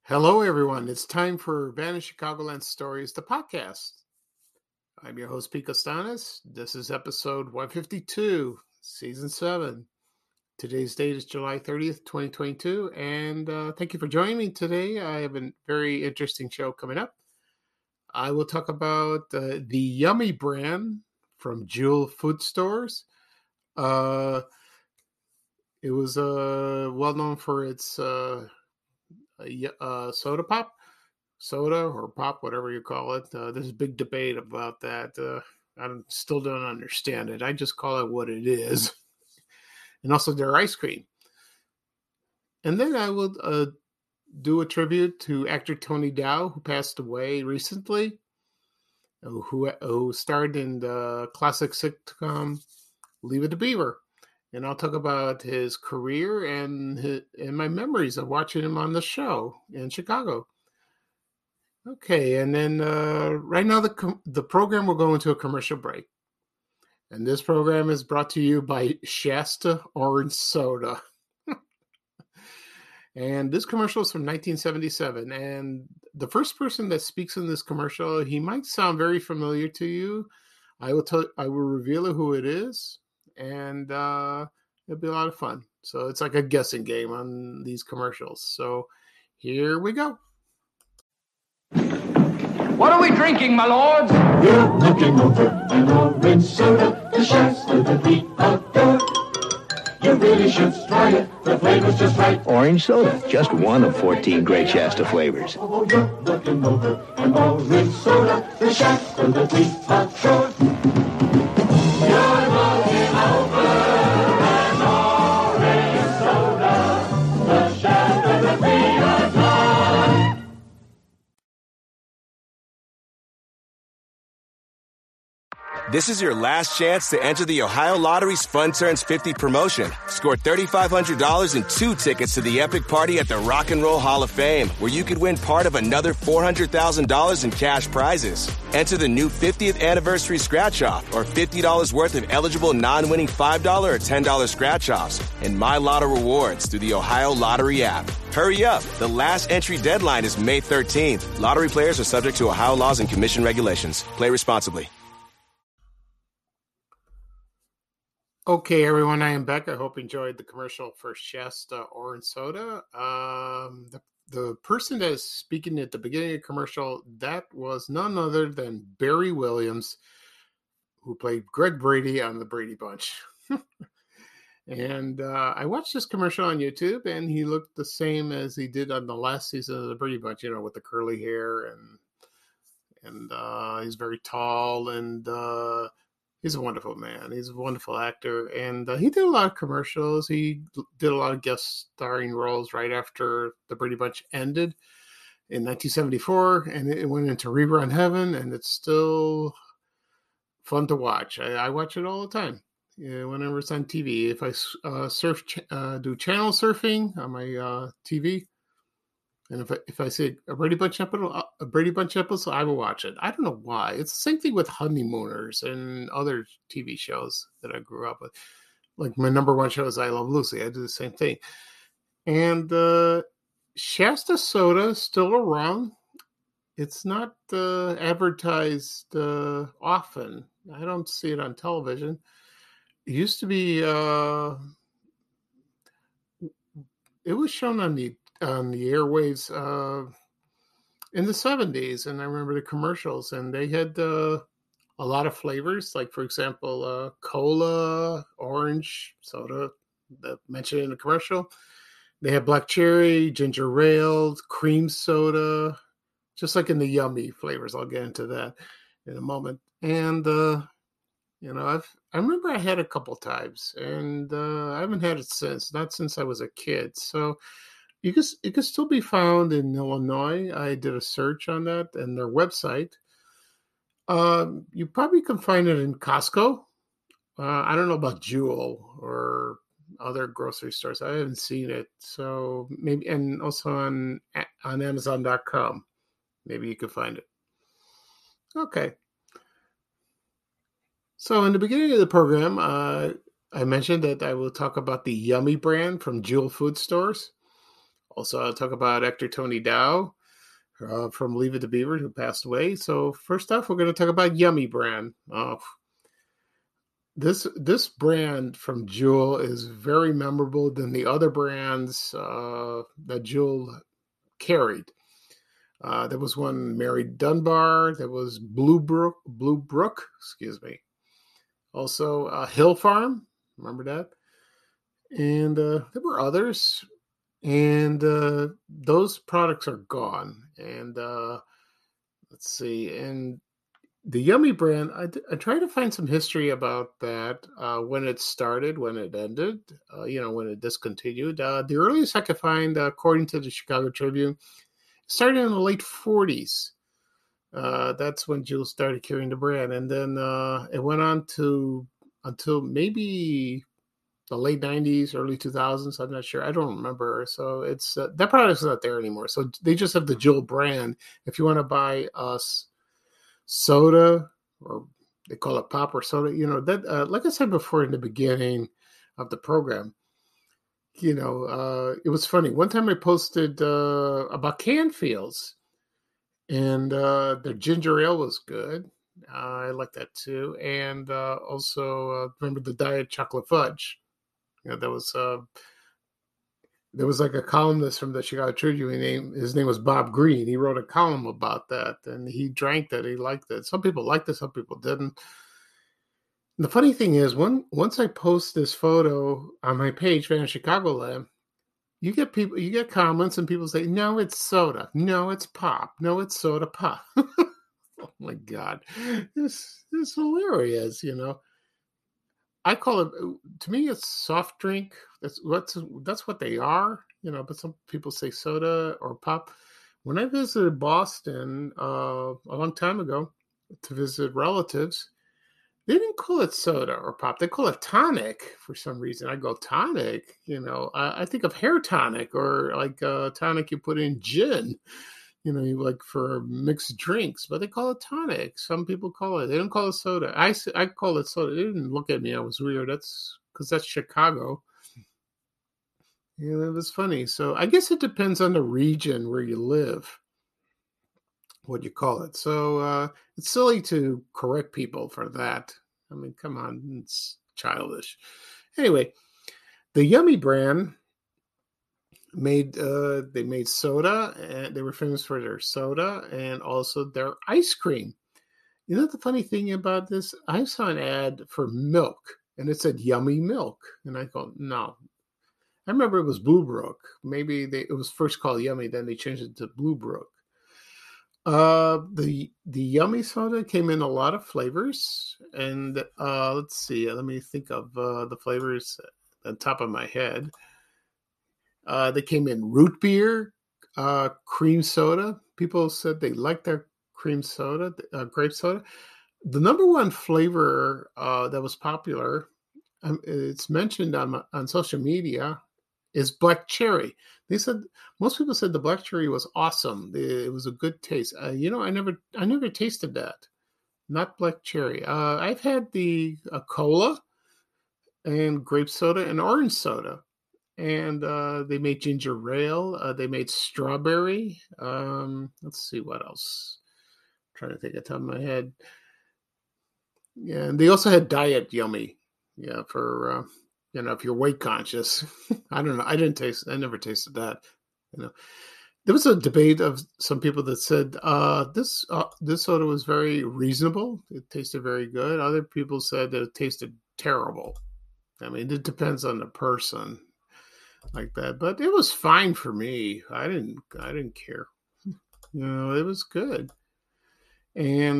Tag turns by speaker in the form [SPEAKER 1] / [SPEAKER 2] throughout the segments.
[SPEAKER 1] Hello, everyone. It's time for Vanished Chicagoland Stories, the podcast. I'm your host, Pete Costanis. This is episode 152, season 7. Today's date is July 30th, 2022, and thank you for joining me today. I have a very interesting show coming up. I will talk about the Yummy brand from Jewel Food Stores. It was well known for its soda pop. Soda or pop, whatever you call it. There's a big debate about that. I still don't understand it. I just call it what it is. And also their ice cream. And then I will do a tribute to actor Tony Dow, who passed away recently, who starred in the classic sitcom Leave It to Beaver. And I'll talk about his career and my memories of watching him on the show in Chicago. Okay, and then right now the program will go into a commercial break. And this program is brought to you by Shasta Orange Soda. And this commercial is from 1977. And the first person that speaks in this commercial, he might sound very familiar to you. I will reveal who it is, and it'll be a lot of fun. So it's like a guessing game on these commercials. So here we go.
[SPEAKER 2] What are we drinking, my lords?
[SPEAKER 3] You're looking over an orange soda, the Shasta that we adore. You really should try it, the flavor's just right.
[SPEAKER 4] Orange soda, just one of 14 great Shasta flavors.
[SPEAKER 3] Oh, you're looking over an orange soda, the Shasta that we adore. You're looking over an orange soda, the Shasta that we adore.
[SPEAKER 5] This is your last chance to enter the Ohio Lottery's Fun Turns 50 promotion. Score $3,500 and 2 tickets to the epic party at the Rock and Roll Hall of Fame, where you could win part of another $400,000 in cash prizes. Enter the new 50th anniversary scratch-off or $50 worth of eligible non-winning $5 or $10 scratch-offs and My Lotto rewards through the Ohio Lottery app. Hurry up. The last entry deadline is May 13th. Lottery players are subject to Ohio laws and commission regulations. Play responsibly.
[SPEAKER 1] Okay, everyone, I am back. I hope you enjoyed the commercial for Shasta Orange Soda. The person that is speaking at the beginning of the commercial, that was none other than Barry Williams, who played Greg Brady on The Brady Bunch. And I watched this commercial on YouTube, and he looked the same as he did on the last season of The Brady Bunch, with the curly hair, and he's very tall, and he's a wonderful man. He's a wonderful actor. And he did a lot of commercials. He did a lot of guest starring roles right after The Brady Bunch ended in 1974. And it went into rerun heaven. And it's still fun to watch. I watch it all the time. Whenever it's on TV. If I do channel surfing on my TV. And if I see a Brady Bunch episode, I will watch it. I don't know why. It's the same thing with Honeymooners and other TV shows that I grew up with. Like my number one show is I Love Lucy. I do the same thing. And Shasta Soda is still around. It's not advertised often. I don't see it on television. It used to be. It was shown on the airwaves in the 70s, and I remember the commercials, and they had a lot of flavors, like for example cola, orange soda that mentioned in the commercial. They had black cherry, ginger ale, cream soda, just like in the Yummy flavors. I'll get into that in a moment. And I remember I had it a couple times, and I haven't had it since, not since I was a kid. So it can still be found in Illinois. I did a search on that and their website. You probably can find it in Costco. I don't know about Jewel or other grocery stores. I haven't seen it. So maybe, and also on Amazon.com. Maybe you can find it. Okay. So in the beginning of the program, I mentioned that I will talk about the Yummy brand from Jewel Food Stores, Also, I'll talk about actor Tony Dow from Leave It to Beaver, who passed away. So first off, we're going to talk about Yummy brand. This brand from Jewel is very memorable than the other brands that Jewel carried. There was one Mary Dunbar. There was Blue Brook, excuse me. Also Hill Farm, remember that? And there were others. And those products are gone. And let's see. And the Yummy brand, I tried to find some history about that, when it started, when it ended, when it discontinued. The earliest I could find, according to the Chicago Tribune, started in the late 40s. That's when Jewel started carrying the brand. And then it went on until maybe the late 90s, early 2000s. I'm not sure. I don't remember. So it's that product's not there anymore. So they just have the Jewel brand. If you want to buy soda, or they call it pop or soda, that like I said before in the beginning of the program, it was funny. One time I posted about Canfields, and their ginger ale was good. I like that too. And also remember the Diet Chocolate Fudge. There was like a columnist from the Chicago Tribune. His name was Bob Green. He wrote a column about that, and he drank that. He liked it. Some people liked it, some people didn't. And the funny thing is, once I post this photo on my page, Van Chicago Lab, you get comments, and people say, "No, it's soda. No, it's pop. No, it's soda pop." Oh my God, this is hilarious. I call it, to me, it's soft drink. That's what they are, but some people say soda or pop. When I visited Boston a long time ago to visit relatives, they didn't call it soda or pop. They call it tonic for some reason. I go, tonic? I think of hair tonic, or like tonic you put in gin, you like for mixed drinks, but they call it tonic. Some people call it. They don't call it soda. I call it soda. They didn't look at me. I was weird. That's because that's Chicago. It was funny. So I guess it depends on the region where you live, what you call it. So it's silly to correct people for that. I mean, come on, it's childish. Anyway, the Yummy brand made soda, and they were famous for their soda and also their ice cream. The funny thing about this, I saw an ad for milk, and it said Yummy Milk, and I thought, no. I remember it was Blue Brook. Maybe it was first called Yummy, then they changed it to Blue Brook. The Yummy soda came in a lot of flavors, and let's see. Let me think of the flavors on top of my head. They came in root beer, cream soda. People said they liked their cream soda, grape soda. The number one flavor that was popular, it's mentioned on social media, is black cherry. They said most people said the black cherry was awesome. It was a good taste. I never tasted that. Not black cherry. I've had the cola and grape soda and orange soda. And they made ginger ale. They made strawberry. Let's see what else. I'm trying to think of the top of my head. Yeah, and they also had Diet Yummy. Yeah, for if you're weight conscious. I don't know. I never tasted that. There was a debate of some people that said this soda was very reasonable. It tasted very good. Other people said that it tasted terrible. I mean, it depends on the person. Like that, but it was fine for me. I didn't care. It was good. And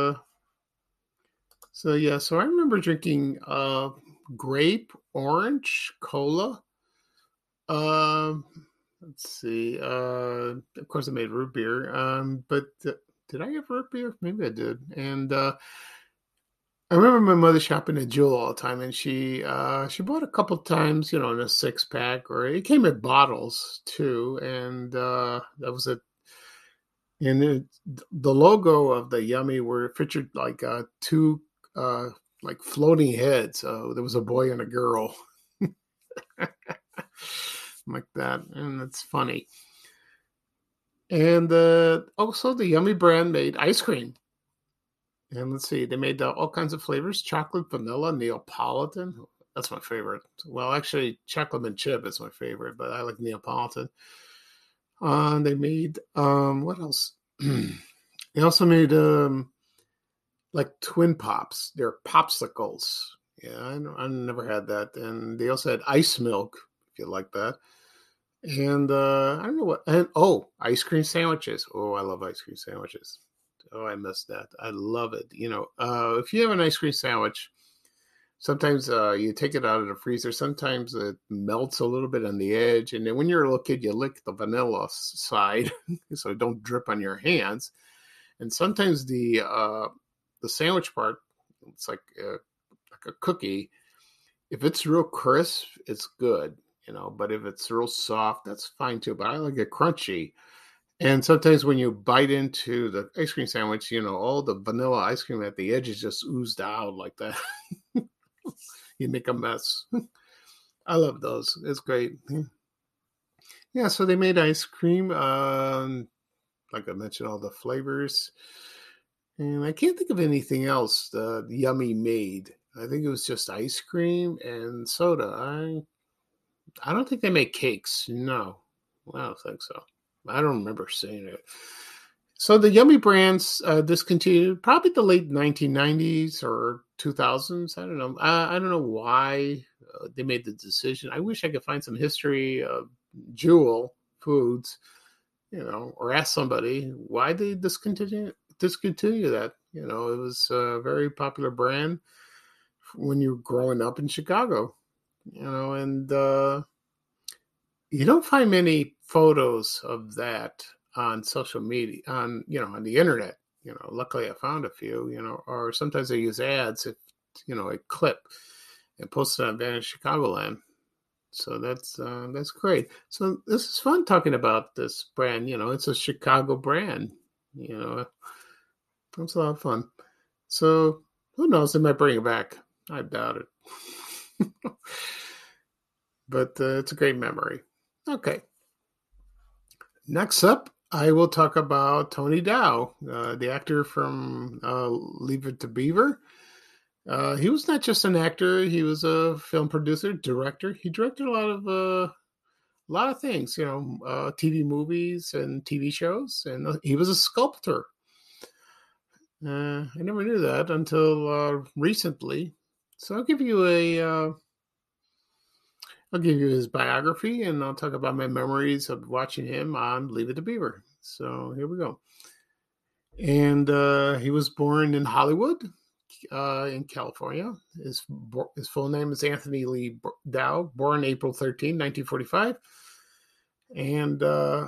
[SPEAKER 1] so I remember drinking grape, orange, cola. Let's see. Of course, I made root beer. But did I have root beer? Maybe I did. And I remember my mother shopping at Jewel all the time, and she bought a couple times, in a 6-pack, or it came in bottles too, and that was it. And the logo of the Yummy were featured like two like floating heads. There was a boy and a girl. like that, and it's funny. And also the Yummy brand made ice cream. And let's see, they made all kinds of flavors: chocolate, vanilla, Neapolitan. That's my favorite. Well, actually, chocolate and chip is my favorite, but I like Neapolitan. They made what else? They also made like Twin Pops. They're popsicles. Yeah, I never had that. And they also had ice milk, if you like that. And I don't know what. And ice cream sandwiches. Oh, I love ice cream sandwiches. Oh, I missed that. I love it. If you have an ice cream sandwich, sometimes you take it out of the freezer. Sometimes it melts a little bit on the edge. And then when you're a little kid, you lick the vanilla side so it don't drip on your hands. And sometimes the sandwich part, it's like a cookie. If it's real crisp, it's good, But if it's real soft, that's fine too. But I like it crunchy. And sometimes when you bite into the ice cream sandwich, all the vanilla ice cream at the edges just oozed out like that. You make a mess. I love those. It's great. Yeah, so they made ice cream. Like I mentioned, all the flavors. And I can't think of anything else the Yummy made. I think it was just ice cream and soda. I don't think they make cakes. No, I don't think so. I don't remember seeing it. So the Yummy brands discontinued probably the late 1990s or 2000s. I don't know. I don't know why they made the decision. I wish I could find some history of Jewel Foods, or ask somebody why they discontinue that. It was a very popular brand when you were growing up in Chicago, and you don't find many photos of that on social media, on the internet. Luckily I found a few, or sometimes they use ads, if, a clip and post it on Vantage Chicagoland. So that's great. So this is fun talking about this brand. It's a Chicago brand. It's a lot of fun. So who knows? They might bring it back. I doubt it. But it's a great memory. Okay. Next up, I will talk about Tony Dow, the actor from Leave It to Beaver. He was not just an actor; he was a film producer, director. He directed a lot of things, TV movies and TV shows, and he was a sculptor. I never knew that until recently. So I'll give you his biography, and I'll talk about my memories of watching him on Leave It to Beaver. So here we go. And he was born in Hollywood, in California. His full name is Anthony Lee Dow, born April 13, 1945. And,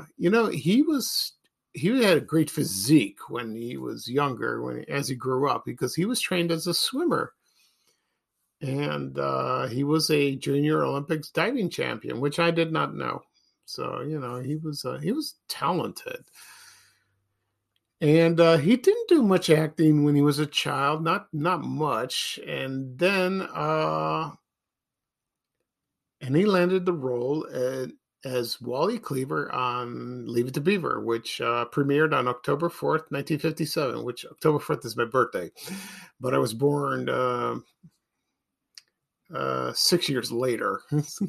[SPEAKER 1] he had a great physique when he was younger, as he grew up, because he was trained as a swimmer. And he was a junior Olympics diving champion, which I did not know. So, he was talented. And he didn't do much acting when he was a child, not much. And then he landed the role as Wally Cleaver on Leave It to Beaver, which premiered on October 4th, 1957, which October 4th is my birthday. But I was born 6 years later.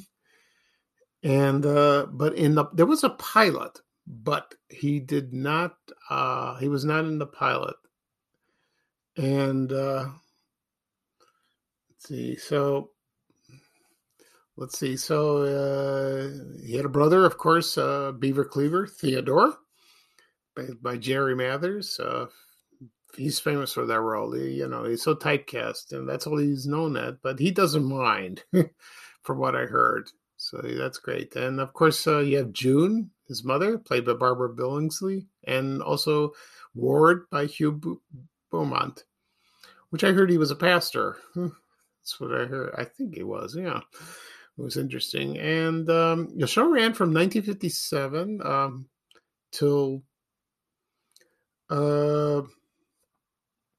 [SPEAKER 1] And but there was a pilot, but he did not he was not in the pilot. And let's see. So he had a brother, of course, Beaver Cleaver, Theodore, by Jerry Mathers. He's famous for that role. He's so typecast, and that's all he's known at. But he doesn't mind, from what I heard. So that's great. And of course, you have June, his mother, played by Barbara Billingsley, and also Ward by Hugh Beaumont, which I heard he was a pastor. That's what I heard. I think he was. Yeah, it was interesting. And the show ran from 1957 till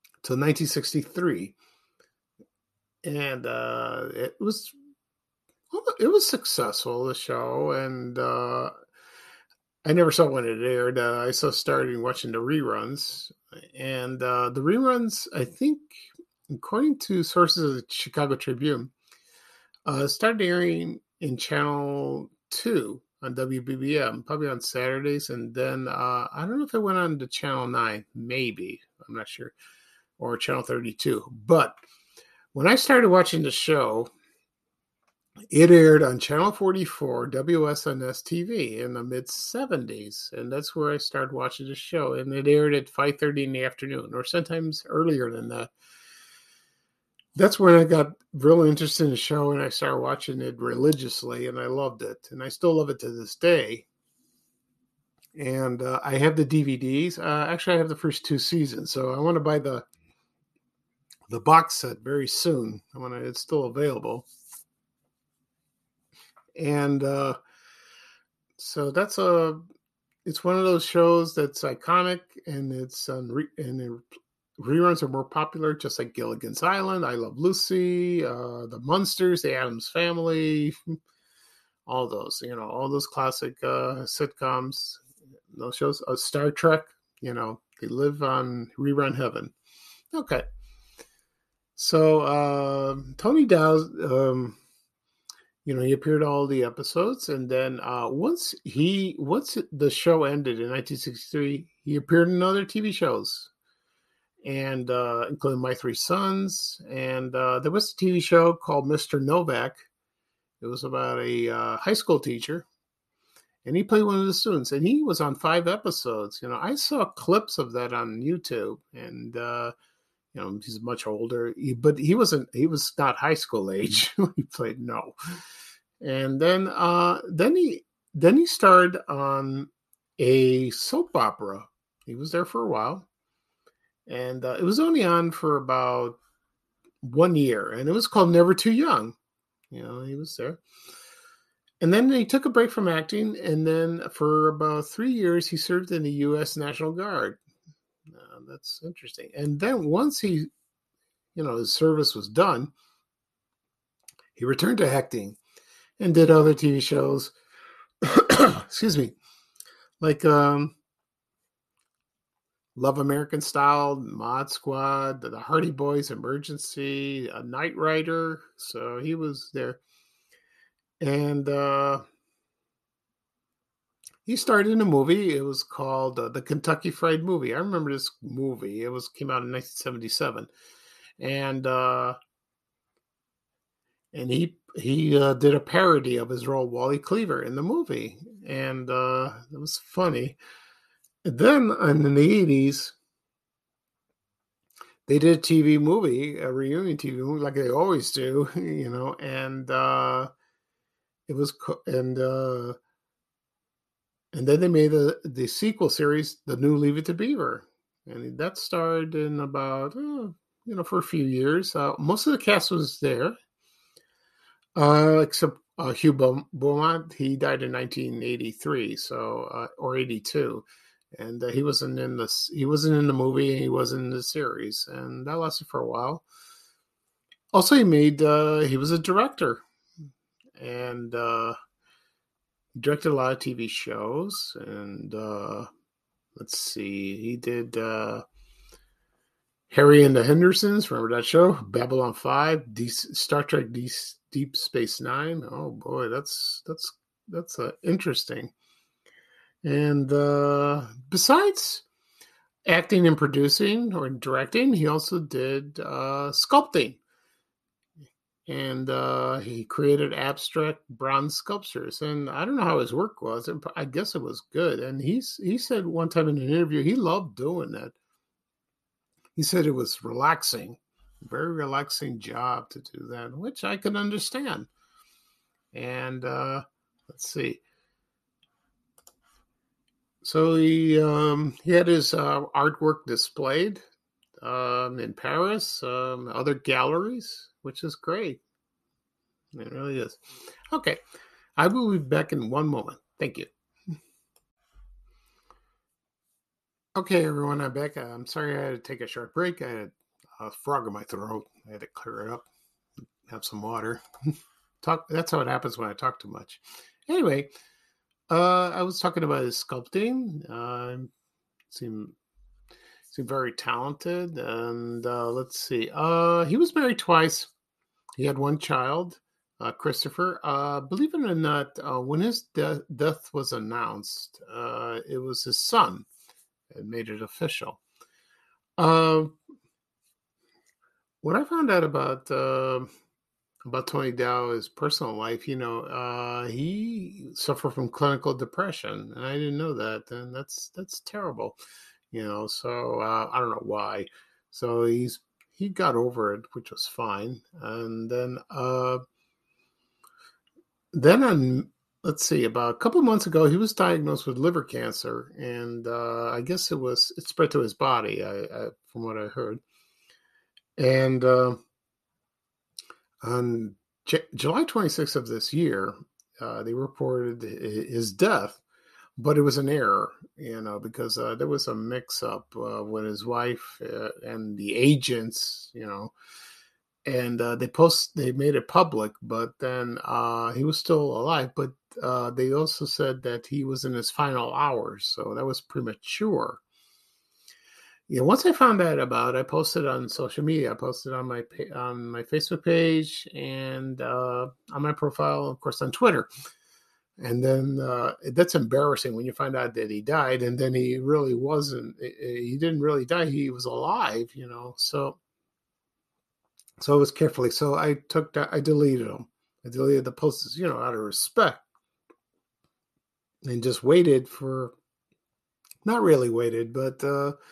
[SPEAKER 1] 1963, and it was Well, it was successful, the show, and I never saw when it aired. I saw starting watching the reruns, and the reruns, I think, according to sources of the Chicago Tribune, started airing in Channel 2 on WBBM, probably on Saturdays, and then I don't know if it went on to Channel 9, maybe, I'm not sure, or Channel 32. But when I started watching the show, it aired on Channel 44, WSNS TV in the mid-70s, and that's where I started watching the show, and it aired at 5:30 in the afternoon, or sometimes earlier than that. That's when I got real interested in the show, and I started watching it religiously, and I loved it, and I still love it to this day. And I have the DVDs. Actually, I have the first 2 seasons, so I want to buy the box set very soon when it's still available. And so it's one of those shows that's iconic, and it's reruns are more popular, just like Gilligan's Island, I Love Lucy, The Munsters, The Addams Family, all those, all those classic sitcoms, those shows, Star Trek, they live on rerun heaven. Okay. So Tony Dow, he appeared all the episodes, and then once the show ended in 1963, he appeared in other TV shows, and including My Three Sons, and there was a TV show called Mr. Novak. It was about a high school teacher, and he played one of the students, and he was on 5 episodes. I saw clips of that on YouTube, and he's much older, but he was not high school age when he played. No. And then he starred on a soap opera. He was there for a while, and it was only on for about 1 year, and it was called Never Too Young. He was there. And then he took a break from acting, and then for about 3 years, he served in the U.S. National Guard. That's interesting. And then once his service was done, he returned to acting and did other TV shows. Excuse me. Like Love American Style, Mod Squad, The Hardy Boys, Emergency, A Knight Rider. So he was there. And he starred in a movie. It was called The Kentucky Fried Movie. I remember this movie. It came out in 1977, and he did a parody of his role Wally Cleaver in the movie, and it was funny. And then in the 80s, they did a TV movie, a reunion TV movie, like they always do, and it was and then they made the sequel series, The New Leave It to Beaver. And that starred in about, for a few years. Most of the cast was there, except Hugh Beaumont. He died in 1983, or 82. And he wasn't in the movie, and he wasn't in the series. And that lasted for a while. Also, he was a director. And he directed a lot of TV shows, and let's see, he did Harry and the Hendersons. Remember that show? Babylon 5, Star Trek Deep Space Nine. Oh boy, that's interesting. And besides acting and producing or directing, he also did sculpting. And he created abstract bronze sculptures. And I don't know how his work was. I guess it was good. And he said one time in an interview, he loved doing that. He said it was relaxing, very relaxing job to do that, which I can understand. And let's see. So he had his artwork displayed in Paris, other galleries, which is great. It really is. Okay. I will be back in one moment. Thank you. Okay, everyone, I'm back. I'm sorry I had to take a short break. I had a frog in my throat. I had to clear it up, have some water. talk. That's how it happens when I talk too much. Anyway, I was talking about his sculpting. Seemed very talented. And let's see. He was married twice. He had one child, Christopher. Believe it or not, when his death was announced, it was his son that made it official. What I found out about Tony Dow, his personal life, he suffered from clinical depression, and I didn't know that, and that's terrible, So I don't know why. So he got over it, which was fine, and then on, let's see, about a couple of months ago, he was diagnosed with liver cancer, and I guess it spread to his body, from what I heard. And on July 26th of this year, they reported his death, but it was an error, because there was a mix-up with his wife and the agents, and they made it public, but then he was still alive, but they also said that he was in his final hours, so that was premature. Once I found out about it, I posted on social media. I posted on my Facebook page and on my profile, of course, on Twitter. And then that's embarrassing when you find out that he died, and then he really wasn't. He didn't really die. He was alive, So it was carefully. So I deleted them. I deleted the posts, out of respect, and just waited for. Not really waited, but.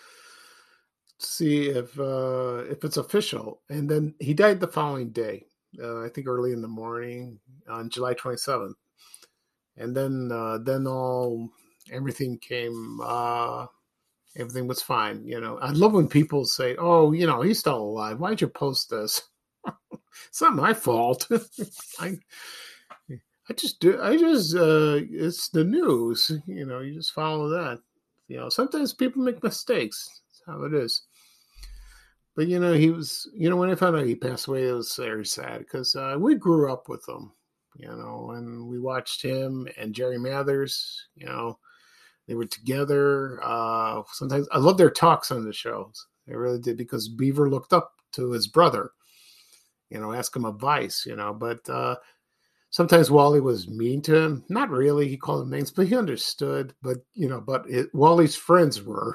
[SPEAKER 1] See if it's official. And then he died the following day, I think early in the morning on July 27th. And then everything came, everything was fine. I love when people say, oh, he's still alive. Why'd you post this? It's not my fault. I just it's the news, you just follow that. Sometimes people make mistakes. That's how it is. But, he was, when I found out he passed away, it was very sad because we grew up with him, and we watched him and Jerry Mathers, they were together. Sometimes I love their talks on the shows. They really did, because Beaver looked up to his brother, ask him advice, but sometimes Wally was mean to him. Not really. He called him names, but he understood. But, Wally's friends were.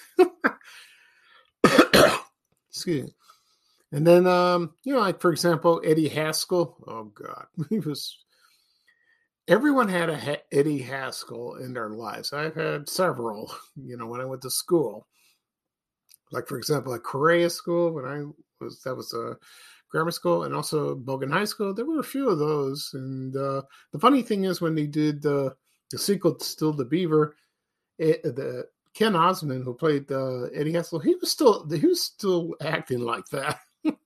[SPEAKER 1] Excuse me. And then, like, for example, Eddie Haskell. Oh, God. Everyone had a Eddie Haskell in their lives. I've had several, when I went to school. Like, for example, at Correa School, that was a grammar school, and also Bogan High School. There were a few of those. And the funny thing is, when they did the sequel to Still the Beaver, Ken Osmond, who played Eddie Haskell, he was still acting like that.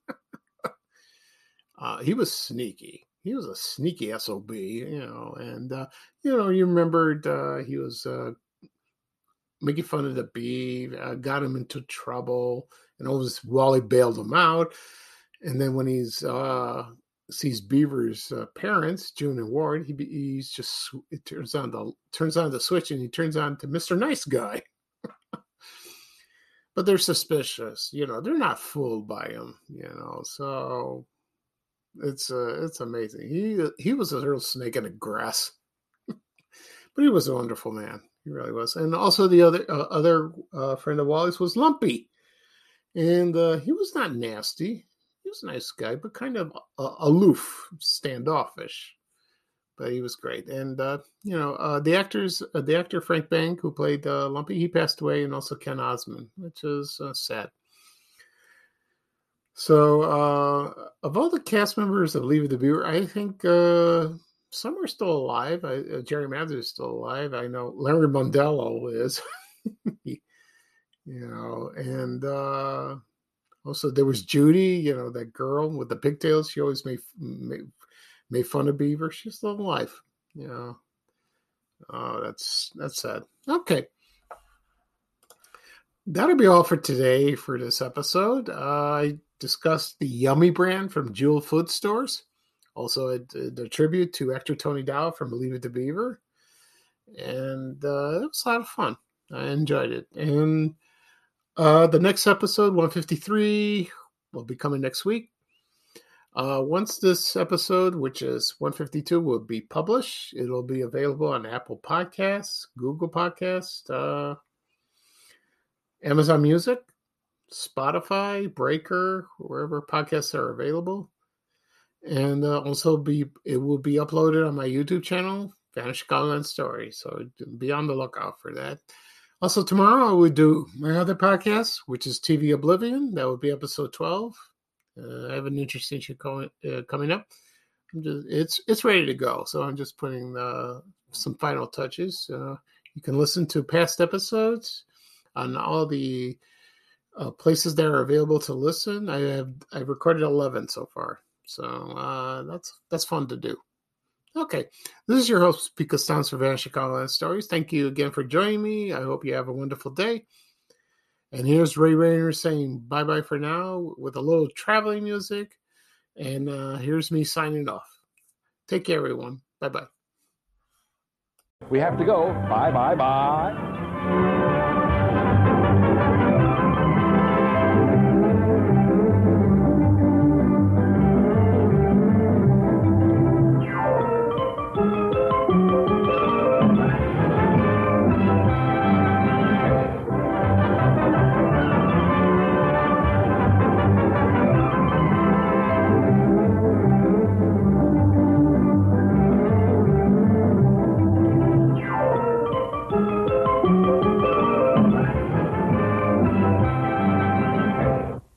[SPEAKER 1] He was sneaky. He was a sneaky SOB, and you remembered he was making fun of the Beav, got him into trouble, and always Wally bailed him out. And then when he's sees Beaver's parents, June and Ward, it turns on the switch, and he turns on to Mr. Nice Guy. But they're suspicious, they're not fooled by him, so it's amazing. He was a real snake in the grass, but he was a wonderful man. He really was. And also the other friend of Wally's was Lumpy, and he was not nasty. He was a nice guy, but kind of aloof, standoffish. But he was great. And, the actor Frank Bang, who played Lumpy, he passed away, and also Ken Osmond, which is sad. So, of all the cast members of Leave It to Beaver, I think some are still alive. Jerry Mathers is still alive. I know Larry Mondello is, and also there was Judy, that girl with the pigtails. She always made fun of Beaver. She's still alive. Oh, that's sad. Okay. That'll be all for today for this episode. I discussed the Yummy brand from Jewel Food Stores. Also, the tribute to actor Tony Dow from Leave It to Beaver. And it was a lot of fun. I enjoyed it. And the next episode, 153, will be coming next week. Once this episode, which is 152, will be published, it'll be available on Apple Podcasts, Google Podcasts, Amazon Music, Spotify, Breaker, wherever podcasts are available. And also it will be uploaded on my YouTube channel, Vanish Chicagoland Story. So be on the lookout for that. Also, tomorrow I will do my other podcast, which is TV Oblivion. That will be episode 12. I have an interesting show coming up. It's ready to go. So I'm just putting some final touches. You can listen to past episodes on all the places that are available to listen. I've recorded 11 so far. So that's fun to do. Okay, this is your host, Pete Costanzo for Vanish Chicagoland Stories. Thank you again for joining me. I hope you have a wonderful day. And here's Ray Rayner saying bye-bye for now with a little traveling music. And here's me signing off. Take care, everyone. Bye-bye.
[SPEAKER 2] We have to go. Bye, bye, bye.